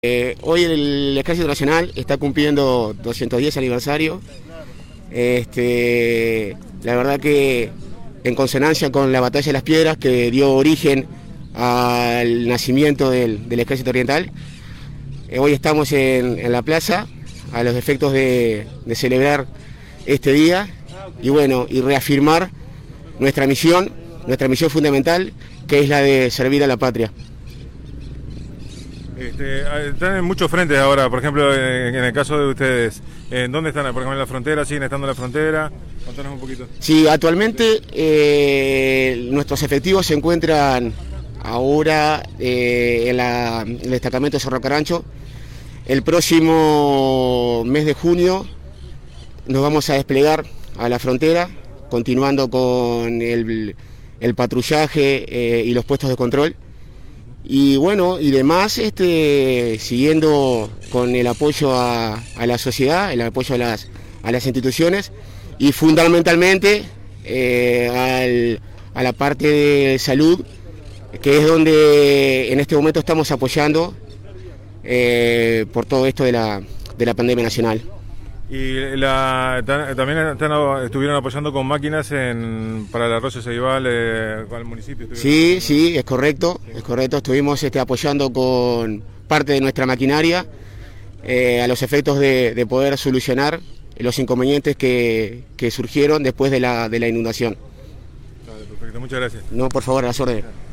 Hoy el Ejército Nacional está cumpliendo 210 aniversario. La verdad que en consonancia con la Batalla de las Piedras, que dio origen al nacimiento del Ejército Oriental, hoy estamos en la plaza a los efectos de celebrar este día y bueno, y reafirmar nuestra misión fundamental, que es la de servir a la patria. Están en muchos frentes ahora, por ejemplo, en el caso de ustedes, ¿en dónde están? Por ejemplo, en la frontera, ¿siguen estando en la frontera? Contanos un poquito. Sí, actualmente nuestros efectivos se encuentran ahora en el destacamento de Cerro Carancho. El próximo mes de junio nos vamos a desplegar a la frontera, continuando con el patrullaje y los puestos de control. Y bueno, y demás, siguiendo con el apoyo a la sociedad, el apoyo a las instituciones y fundamentalmente a la parte de salud, que es donde en este momento estamos apoyando por todo esto de la pandemia nacional. Y también estuvieron apoyando con máquinas para el Arroyo Ceibal, con el municipio. Sí, es correcto. Estuvimos apoyando con parte de nuestra maquinaria a los efectos de poder solucionar los inconvenientes que surgieron después de la inundación. Vale, perfecto, muchas gracias. No, por favor, a las órdenes.